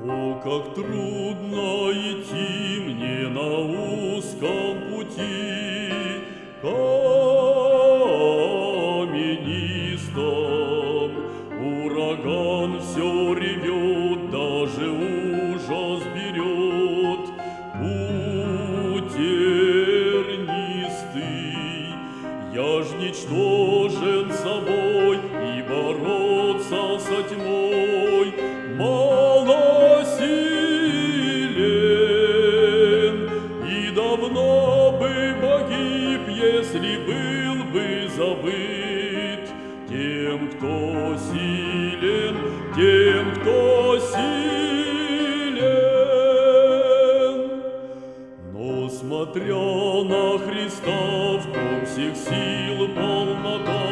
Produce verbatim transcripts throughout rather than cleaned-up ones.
О, как трудно идти мне на узком пути, каменистом. Ураган все ревет, даже ужас берет. Путь тернистый, я ж ничтожен собой, и бороться со тьмой мало силен, и давно бы погиб, если был бы забыт тем, кто силен, тем, кто силен. Но смотря на Христа, в ком всех сил полнота,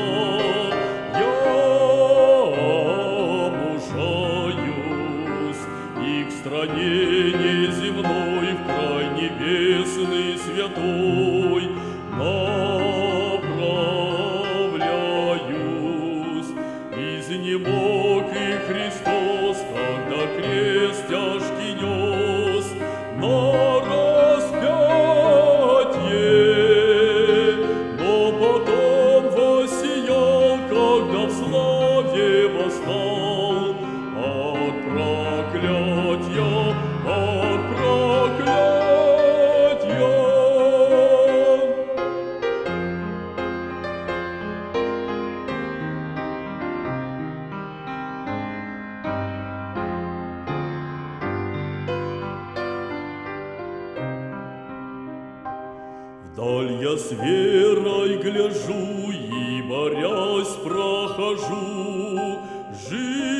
стране неземной, в край небесный святой направляюсь. Изнемог и Христос, когда крест тяжкий нес на распятие, но потом воссиял, когда в славе восстал от проклятия, от проклятия. Вдаль я с верой гляжу и, борясь, прохожу жизнь.